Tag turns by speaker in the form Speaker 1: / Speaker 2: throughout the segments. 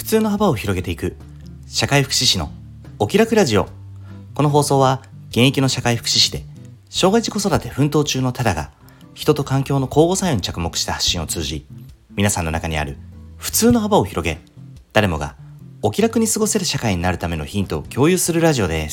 Speaker 1: 通の幅を広げていく社会福祉士のお気楽ラジオ。この放送は現役の社会福祉士で障害児子育て奮闘中のタダが人と環境の交互作用に着目した発信を通じ、皆さんの中にある普通の幅を広げ、誰もがお気楽に過ごせる社会になるためのヒントを共有するラジオです。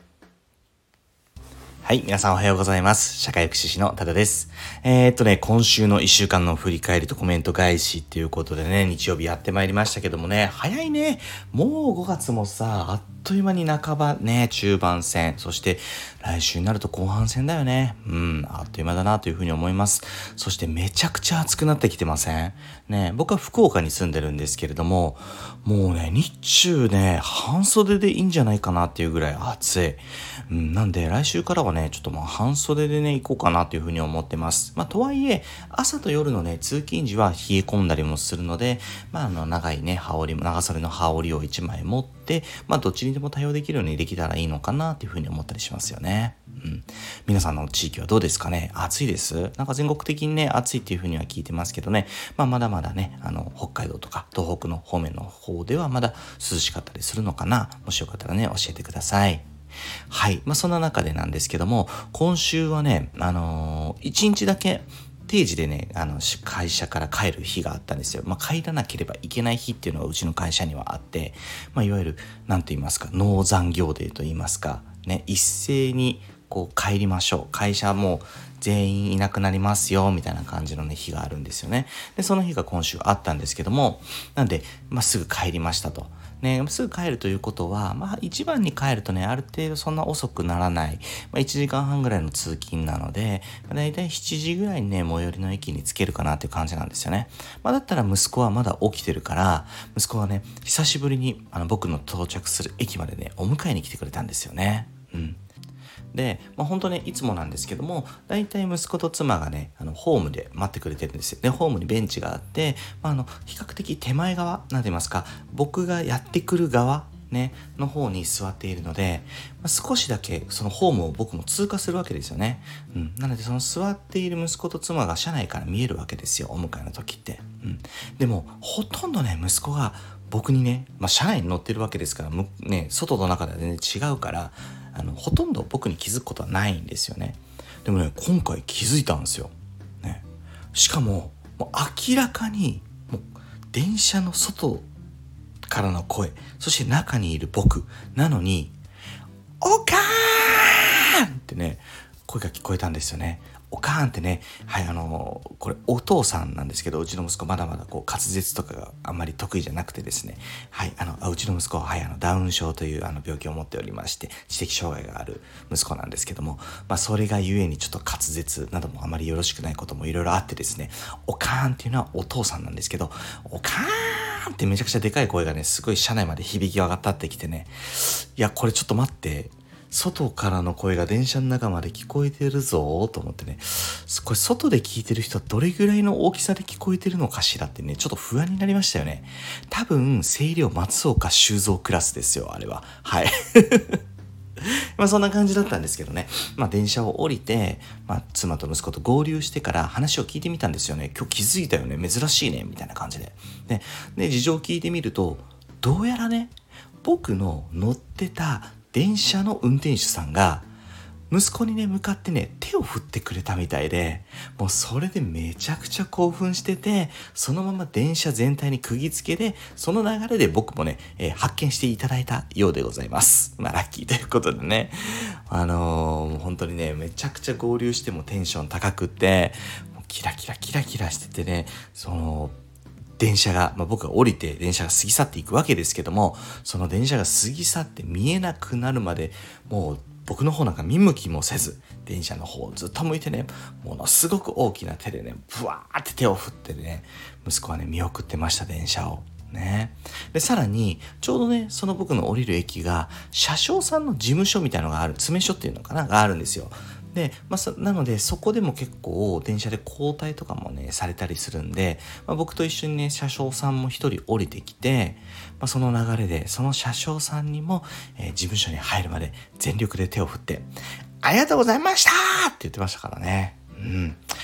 Speaker 1: はい、皆さんおはようございます。社会福祉士のタダです。今週の1週間の振り返りとコメント返しっていうことでね、日曜日やってまいりましたけどもね、早いね。もう5月もさ、あっという間に半ばね、中盤戦、そして来週になると後半戦だよね。あっという間だなというふうに思います。そしてめちゃくちゃ暑くなってきてませんね。僕は福岡に住んでるんですけれども、もうね、日中ね、半袖でいいんじゃないかなっていうぐらい暑い。なんで来週からはね、ちょっと半袖でね、行こうかなというふうに思ってます。とはいえ、朝と夜のね、通勤時は冷え込んだりもするので、長いね、長袖の羽織を1枚持って、どっちにでも対応できるようにできたらいいのかなというふうに思ったりしますよね。皆さんの地域はどうですかね。暑いです。全国的にね、暑いっていうふうには聞いてますけどね、まだまだね、北海道とか東北の方面の方ではまだ涼しかったりするのかな。もしよかったらね、教えてください。はい。そんな中でなんですけども、今週はね、1日だけ定時でね、会社から帰る日があったんですよ。帰らなければいけない日っていうのがうちの会社にはあって、いわゆる、なんと言いますか、農残業デーと言いますか、ね、一斉に帰りましょう。会社もう全員いなくなりますよ、みたいな感じのね、日があるんですよね。で、その日が今週あったんですけども、なんで、すぐ帰りましたと。ね、すぐ帰るということは、一番に帰るとね、ある程度そんな遅くならない、1時間半ぐらいの通勤なので、だいたい7時ぐらいにね、最寄りの駅に着けるかなっていう感じなんですよね。だったら息子はまだ起きてるから、息子はね、久しぶりに僕の到着する駅までね、お迎えに来てくれたんですよね。で、本当ね、いつもなんですけども、だいたい息子と妻がね、ホームで待ってくれてるんですよ。で、ホームにベンチがあって、比較的手前側、なんて言いますか、僕がやってくる側、ね、の方に座っているので、少しだけそのホームを僕も通過するわけですよね。なので、その座っている息子と妻が車内から見えるわけですよ、お迎えの時って。でも、ほとんどね、息子が僕にね、車内に乗ってるわけですから、ね、外と中では全然違うから、ほとんど僕に気づくことはないんですよね。でもね、今回気づいたんですよ。ね、しかも、明らかに電車の外からの声、そして中にいる僕なのに、おかーんってね、声が聞こえたんですよね。おかーんってね、はい、これお父さんなんですけど、うちの息子まだまだ滑舌とかがあんまり得意じゃなくてですね、はい、うちの息子は、はい、ダウン症という病気を持っておりまして、知的障害がある息子なんですけども、それがゆえにちょっと滑舌などもあまりよろしくないこともいろいろあってですね、おかーんっていうのはお父さんなんですけど、おかーんってめちゃくちゃでかい声がね、すごい車内まで響き渡ってきてね、いや、これちょっと待って、外からの声が電車の中まで聞こえてるぞと思ってね、これ外で聞いてる人はどれぐらいの大きさで聞こえてるのかしらってね、ちょっと不安になりましたよね。多分声量松岡修造クラスですよ、あれは。はいそんな感じだったんですけどね、電車を降りて、妻と息子と合流してから話を聞いてみたんですよね。今日気づいたよね、珍しいね、みたいな感じで。で事情を聞いてみると、どうやらね、僕の乗ってた電車の運転手さんが息子にね向かってね手を振ってくれたみたいで、もうそれでめちゃくちゃ興奮してて、そのまま電車全体に釘付けで、その流れで僕もね、発見していただいたようでございます。ラッキーということでね、本当にねめちゃくちゃ合流してもテンション高くって、もうキラキラキラキラしててね、電車が、僕が降りて電車が過ぎ去っていくわけですけども、その電車が過ぎ去って見えなくなるまで、もう僕の方なんか見向きもせず、電車の方をずっと向いてね、ものすごく大きな手でね、ブワーって手を振ってね、息子はね、見送ってました、電車を。ね。で、さらに、ちょうどね、その僕の降りる駅が、車掌さんの事務所みたいなのがある、詰め所っていうのかな、があるんですよ。で、なのでそこでも結構電車で交代とかもねされたりするんで、僕と一緒にね車掌さんも一人降りてきて、その流れでその車掌さんにも、事務所に入るまで全力で手を振ってありがとうございましたって言ってましたからね。も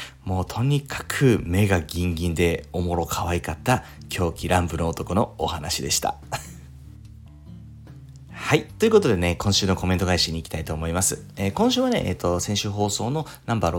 Speaker 1: もうとにかく目がギンギンでおもろ可愛かった狂気乱舞の男のお話でした。はい。ということでね、今週のコメント返しに行きたいと思います。今週はね、先週放送のナンバー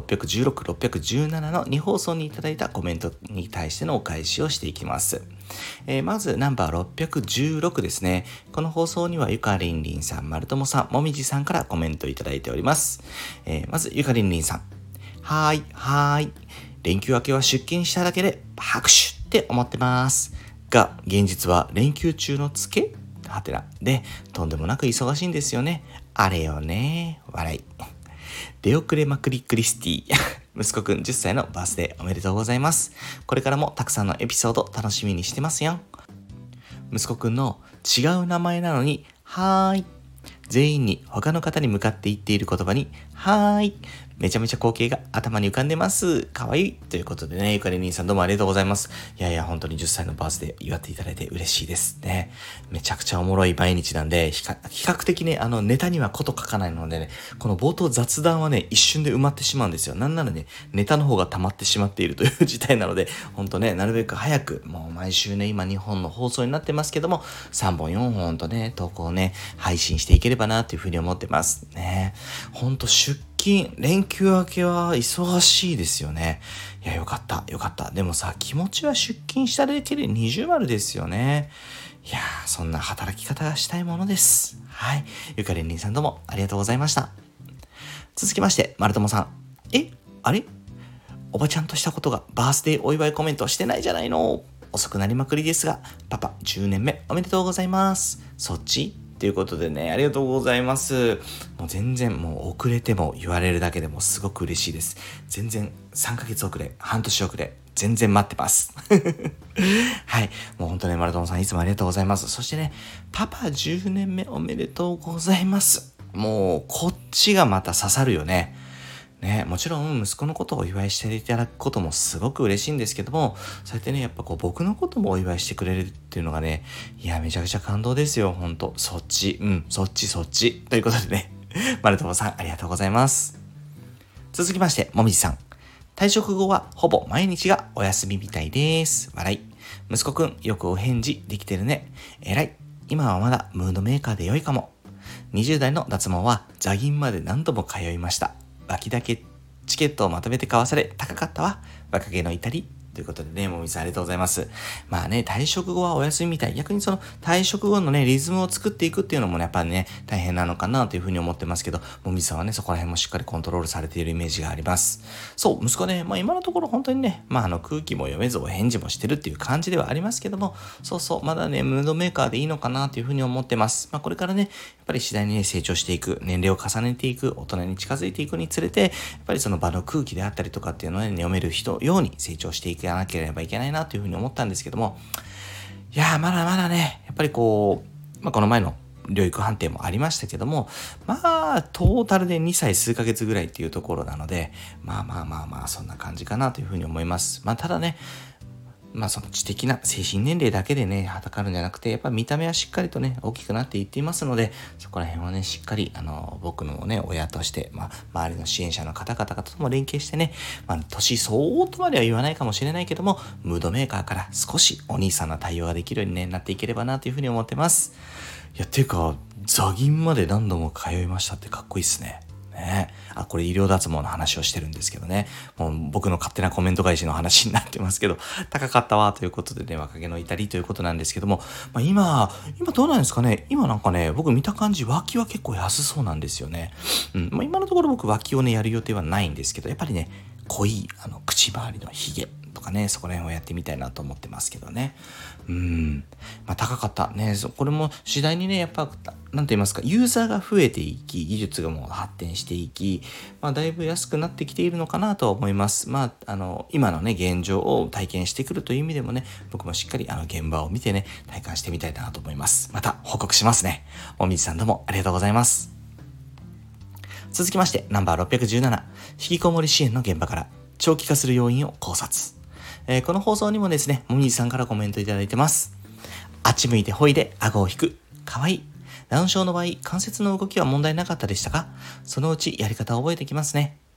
Speaker 1: 616、617の2放送にいただいたコメントに対してのお返しをしていきます。まず、ナンバー616ですね。この放送にはゆかりんりんさん、まるともさん、もみじさんからコメントいただいております。まず、ゆかりんりんさん。はーい。連休明けは出勤しただけで拍手って思ってます。が、現実は連休中のツケはてなで、とんでもなく忙しいんですよね。あれよね。笑い。出遅れまくりクリスティ。息子くん10歳のバースデーおめでとうございます。これからもたくさんのエピソード楽しみにしてますよ。息子くんの違う名前なのに、はーい。全員に他の方に向かって言っている言葉に、はーい。めちゃめちゃ光景が頭に浮かんでます。かわいい。ということでね、ゆかり兄さんどうもありがとうございます。いや、本当に10歳のバースデー祝っていただいて嬉しいですね。めちゃくちゃおもろい毎日なんで、比較的ね、ネタにはこと書かないのでね、この冒頭雑談はね、一瞬で埋まってしまうんですよ。なんならね、ネタの方が溜まってしまっているという事態なので、本当ね、なるべく早く、もう毎週ね、今2本の放送になってますけども、3本4本とね、投稿をね、配信していければなというふうに思ってますね。本当連休明けは忙しいですよね。いや、よかった。でもさ、気持ちは出勤しただけで20丸ですよね。いやー、そんな働き方がしたいものです。はい。ゆかりんりんさんどうもありがとうございました。続きまして、まるともさん。あれおばちゃんとしたことがバースデーお祝いコメントしてないじゃないの。遅くなりまくりですが、パパ10年目おめでとうございます。そっちということでね、ありがとうございます。もう全然もう遅れても言われるだけでもすごく嬉しいです。全然3ヶ月遅れ、半年遅れ、全然待ってます。はい。もう本当ね、マラトンさんいつもありがとうございます。そしてね、パパ10年目おめでとうございます。もうこっちがまた刺さるよね。ね、もちろん息子のことをお祝いしていただくこともすごく嬉しいんですけども、そうやってね、やっぱこう僕のこともお祝いしてくれるっていうのがね、いや、めちゃくちゃ感動ですよ、ほんと。そっち。ということでね、マルトモさんありがとうございます。続きまして、もみじさん。退職後はほぼ毎日がお休みみたいです。笑い。息子くん、よくお返事できてるね。偉い。今はまだムードメーカーで良いかも。20代の脱毛は座銀まで何度も通いました。脇だけチケットをまとめて買わされ高かったわ。若気の至り。ということでね、もみさんありがとうございます。まあね、退職後はお休みみたい。逆にその退職後のね、リズムを作っていくっていうのもね、やっぱりね、大変なのかなというふうに思ってますけど、もみさんはね、そこら辺もしっかりコントロールされているイメージがあります。そう、息子ね、今のところ本当にね、空気も読めずお返事もしてるっていう感じではありますけども、まだね、ムードメーカーでいいのかなというふうに思ってます。これからね、やっぱり次第にね、成長していく、年齢を重ねていく、大人に近づいていくにつれて、やっぱりその場の空気であったりとかっていうのをね、読める人ように成長していかなければいけないなというふうに思ったんですけども、いやー、まだまだね、やっぱりこの前の療育判定もありましたけども、トータルで2歳数ヶ月ぐらいっていうところなので、そんな感じかなというふうに思います。ただね、その知的な精神年齢だけでね、測るんじゃなくて、やっぱ見た目はしっかりとね、大きくなっていっていますので、そこら辺はね、しっかり、僕のね、親として、周りの支援者の方々とも連携してね、年相応とまでは言わないかもしれないけども、ムードメーカーから少しお兄さんの対応ができるように、ね、なっていければなというふうに思ってます。いや、ていうか、座銀まで何度も通いましたってかっこいいっすね。ね、これ医療脱毛の話をしてるんですけどね。もう僕の勝手なコメント返しの話になってますけど、高かったわということでね、若気の至りということなんですけども、今どうなんですかね。今なんかね、僕見た感じ脇は結構安そうなんですよね。今のところ僕脇をね、やる予定はないんですけど、やっぱりね、濃い口周りのヒゲとかね、そこら辺をやってみたいなと思ってますけどね。高かったね。これも次第にね、やっぱなんて言いますか、ユーザーが増えていき、技術がもう発展していき、だいぶ安くなってきているのかなとは思います。今のね、現状を体験してくるという意味でもね、僕もしっかり現場を見てね、体感してみたいなと思います。また報告しますね。おみじさんどうもありがとうございます。続きまして、ナンバー617、引きこもり支援の現場から長期化する要因を考察。この放送にもですね、もみじさんからコメントいただいてます。あっち向いてほいで顎を引く。かわいい。ダウン症の場合、関節の動きは問題なかったでしたか？そのうちやり方を覚えてきますね。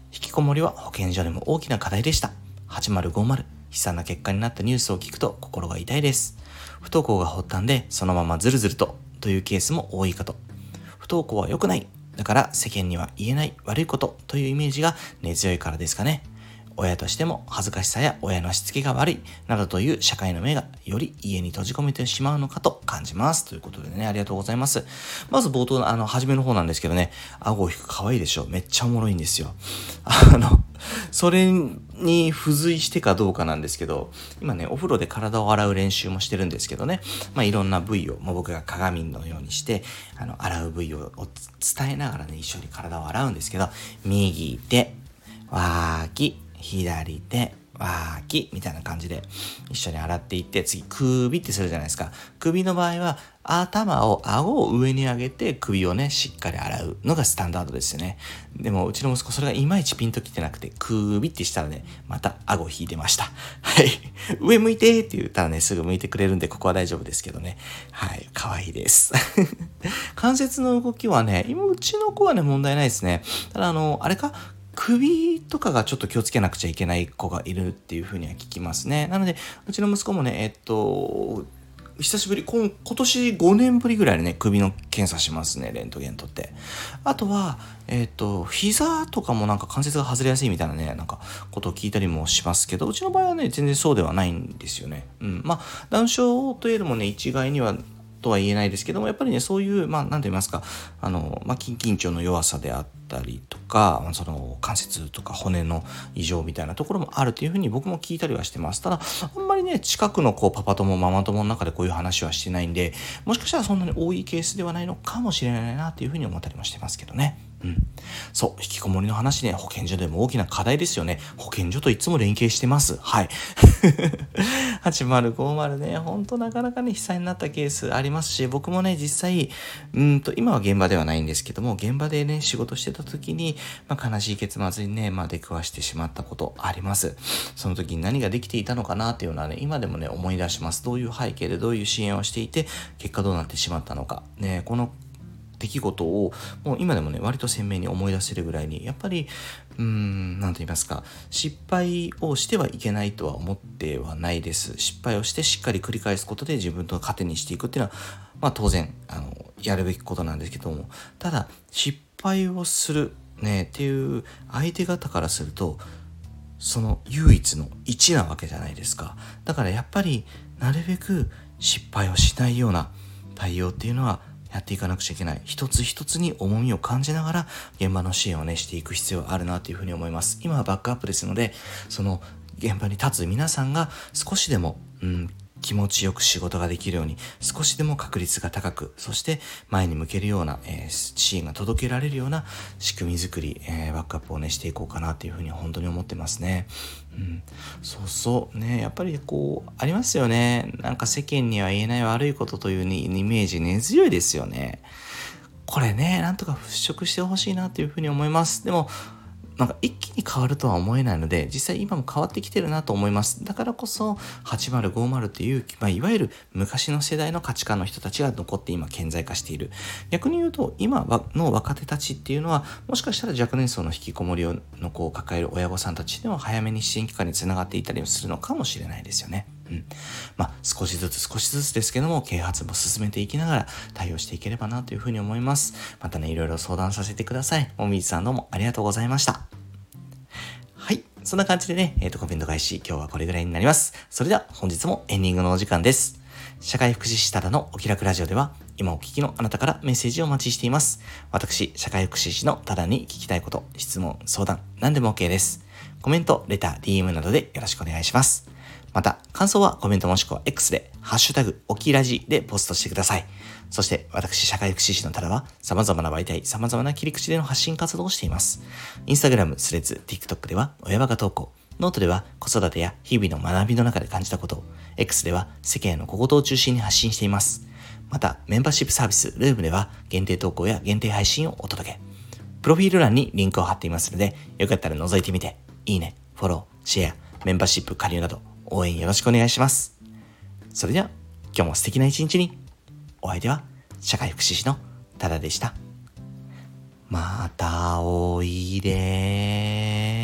Speaker 1: 引きこもりは保健所でも大きな課題でした。8050、悲惨な結果になったニュースを聞くと心が痛いです。不登校が発端でそのままずるずるというケースも多いかと。不登校は良くない。だから世間には言えない悪いことというイメージが根強いからですかね。親としても恥ずかしさや親のしつけが悪いなどという社会の目がより家に閉じ込めてしまうのかと感じます。ということでね、ありがとうございます。まず冒頭の初めの方なんですけどね、顎を引く可愛いでしょ。めっちゃおもろいんですよ。それに付随してかどうかなんですけど、今ね、お風呂で体を洗う練習もしてるんですけどね、いろんな部位を、僕が鏡のようにして、洗う部位を伝えながらね、一緒に体を洗うんですけど、右手、脇、左手、脇みたいな感じで一緒に洗っていって、次首ってするじゃないですか。首の場合は顎を上に上げて首をねしっかり洗うのがスタンダードですよね。でもうちの息子それがいまいちピンときてなくて、首ってしたらねまた顎を引いてました。はい、上向いてって言ったらねすぐ向いてくれるんでここは大丈夫ですけどね。はい、可愛いです関節の動きはね今うちの子はね問題ないですね。ただあれか首とかがちょっと気をつけなくちゃいけない子がいるっていう風には聞きますね。なので、うちの息子もね、久しぶり、今年5年ぶりぐらいでね、首の検査しますね、レントゲン取って。あとは、膝とかもなんか関節が外れやすいみたいなね、なんかことを聞いたりもしますけど、うちの場合はね、全然そうではないんですよね。ダウン症といえどもね、一概には、とは言えないですけども、やっぱりね、そういう、なんて言いますか、筋緊張の弱さであったりとか、その関節とか骨の異常みたいなところもあるというふうに僕も聞いたりはしてます。ただ、あんまりね、近くのパパ友、ママ友の中でこういう話はしてないんで、もしかしたらそんなに多いケースではないのかもしれないなというふうに思ったりもしてますけどね。そう、引きこもりの話ね、保健所でも大きな課題ですよね。保健所といつも連携してます。はい。8050ね、ほんとなかなかね、悲惨になったケースありますし、僕もね、実際、今は現場ではないんですけども、現場でね、仕事してた時に、悲しい結末にね、出くわしてしまったことあります。その時に何ができていたのかなっていうのはね、今でもね、思い出します。どういう背景でどういう支援をしていて、結果どうなってしまったのか。ね、この出来事をもう今でもね割と鮮明に思い出せるぐらいにやっぱりなんと言いますか、失敗をしてはいけないとは思ってはないです。失敗をしてしっかり繰り返すことで自分と糧にしていくっていうのは当然やるべきことなんですけども、ただ失敗をするねっていう相手方からするとその唯一の1なわけじゃないですか。だからやっぱりなるべく失敗をしないような対応っていうのはやっていかなくちゃいけない。一つ一つに重みを感じながら現場の支援をねしていく必要があるなというふうに思います。今はバックアップですので、その現場に立つ皆さんが少しでも気持ちよく仕事ができるように、少しでも確率が高く、そして前に向けるような、支援が届けられるような仕組み作り、バックアップをねしていこうかなというふうに本当に思ってますね。そうそうね、やっぱりありますよね。なんか世間には言えない悪いことというイメージ根強いですよね。これね、なんとか払拭してほしいなというふうに思います。でもなんか一気に変わるとは思えないので、実際今も変わってきてるなと思います。だからこそ8050っていう、いわゆる昔の世代の価値観の人たちが残って今顕在化している。逆に言うと今の若手たちっていうのはもしかしたら若年層の引きこもりの子を抱える親御さんたちでも早めに支援機関につながっていたりするのかもしれないですよね。少しずつですけども啓発も進めていきながら対応していければなというふうに思います。またねいろいろ相談させてください。もみじさんどうもありがとうございました。はい、そんな感じでねコメント返し今日はこれぐらいになります。それでは本日もエンディングのお時間です。社会福祉士ただのお気楽ラジオでは今お聞きのあなたからメッセージをお待ちしています。私社会福祉士のただに聞きたいこと、質問、相談何でも OK です。コメント、レター、DM などでよろしくお願いします。また、感想はコメントもしくは X で、ハッシュタグ、おきらじでポストしてください。そして、私、社会福祉士のただは、様々な媒体、様々な切り口での発信活動をしています。インスタグラム、スレッズ、TikTok では、親バカ投稿。ノートでは、子育てや日々の学びの中で感じたことを、X では、世間への小言を中心に発信しています。また、メンバーシップサービス、ルームでは、限定投稿や限定配信をお届け。プロフィール欄にリンクを貼っていますので、よかったら覗いてみて、いいね、フォロー、シェア、メンバーシップ加入など、応援よろしくお願いします。それでは今日も素敵な一日に。お相手は社会福祉士のただでした。 またおいで。